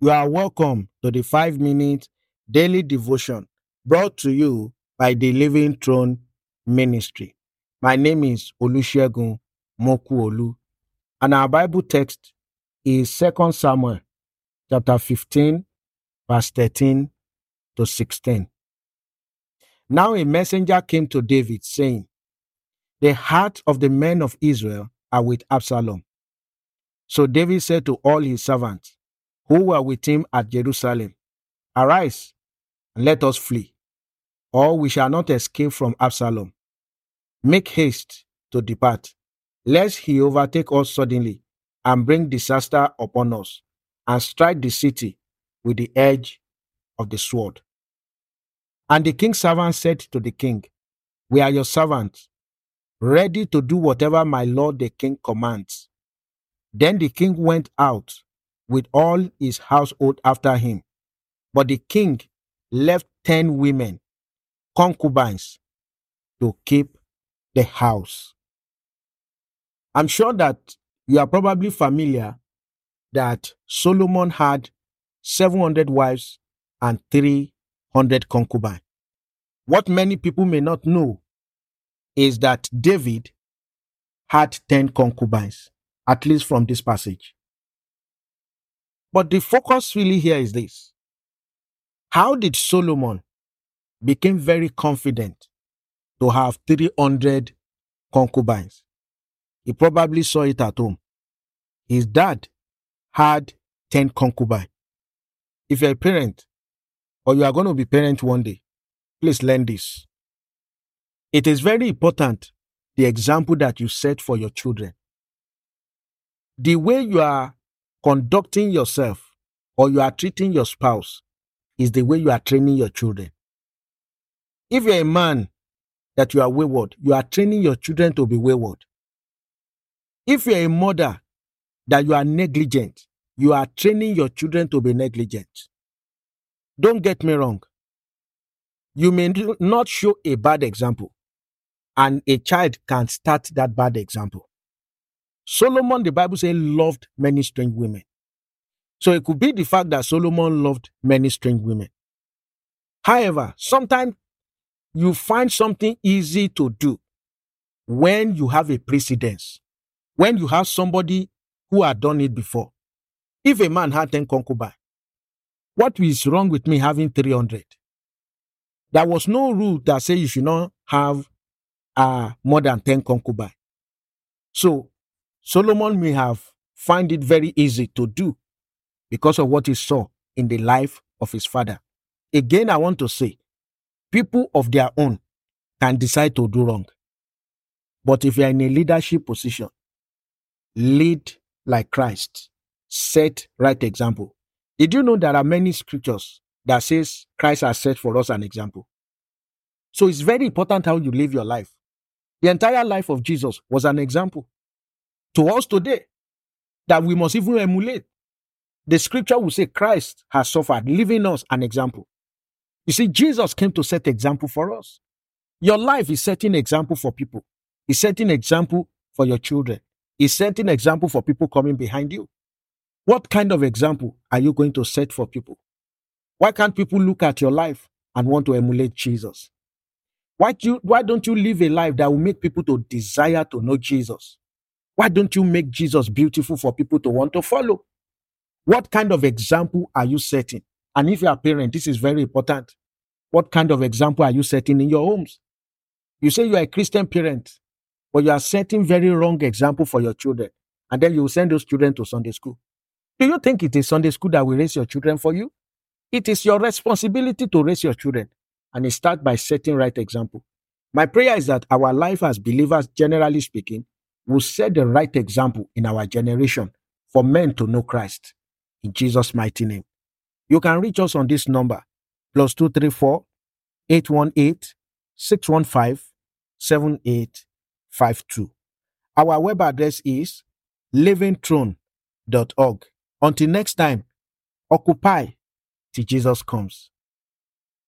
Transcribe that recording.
You are welcome to the 5 minute daily devotion brought to you by the Living Throne Ministry. My name is Olusegun Mokuolu, and our Bible text is 2 Samuel chapter 15, verse 13 to 16. Now a messenger came to David, saying, "The heart of the men of Israel are with Absalom." So David said to all his servants who were with him at Jerusalem, "Arise, and let us flee, or we shall not escape from Absalom. Make haste to depart, lest he overtake us suddenly and bring disaster upon us, and strike the city with the edge of the sword." And the king's servant said to the king, "We are your servants, ready to do whatever my lord the king commands." Then the king went out with all his household after him, but the king left 10 women, concubines, to keep the house. I'm sure that you are probably familiar that Solomon had 700 wives and 300 concubines. What many people may not know is that David had 10 concubines, at least from this passage. But the focus really here is this: how did Solomon become very confident to have 300 concubines? He probably saw it at home. His dad had 10 concubines. If you're a parent, or you are going to be parent one day, please learn this. It is very important, the example that you set for your children. The way you are conducting yourself or you are treating your spouse is the way you are training your children. If you're a man that you are wayward, you are training your children to be wayward. If you're a mother that you are negligent, you are training your children to be negligent. Don't get me wrong. You may not show a bad example, and a child can start that bad example. Solomon, the Bible says, loved many strange women. So it could be the fact that Solomon loved many strange women. However, sometimes you find something easy to do when you have a precedence, when you have somebody who had done it before. If a man had 10 concubines, what is wrong with me having 300? There was no rule that says you should not have more than 10 concubines. So Solomon may have found it very easy to do because of what he saw in the life of his father. Again, I want to say, people of their own can decide to do wrong. But if you are in a leadership position, lead like Christ, set right example. Did you know there are many scriptures that says Christ has set for us an example? So it's very important how you live your life. The entire life of Jesus was an example to us today that we must even emulate. The scripture will say Christ has suffered, leaving us an example. You see, Jesus came to set example for us. Your life is setting example for people. It's setting example for your children. It's setting example for people coming behind you. What kind of example are you going to set for people? Why can't people look at your life and want to emulate Jesus? Why don't you live a life that will make people to desire to know Jesus? Why don't you make Jesus beautiful for people to want to follow? What kind of example are you setting? And if you are a parent, this is very important. What kind of example are you setting in your homes? You say you are a Christian parent, but you are setting very wrong example for your children. And then you will send those children to Sunday school. Do you think it is Sunday school that will raise your children for you? It is your responsibility to raise your children. And it starts by setting right example. My prayer is that our life as believers, generally speaking, will set the right example in our generation for men to know Christ. In Jesus' mighty name. You can reach us on this number, +234 818 615 7852. Our web address is livingthrone.org. Until next time, occupy till Jesus comes.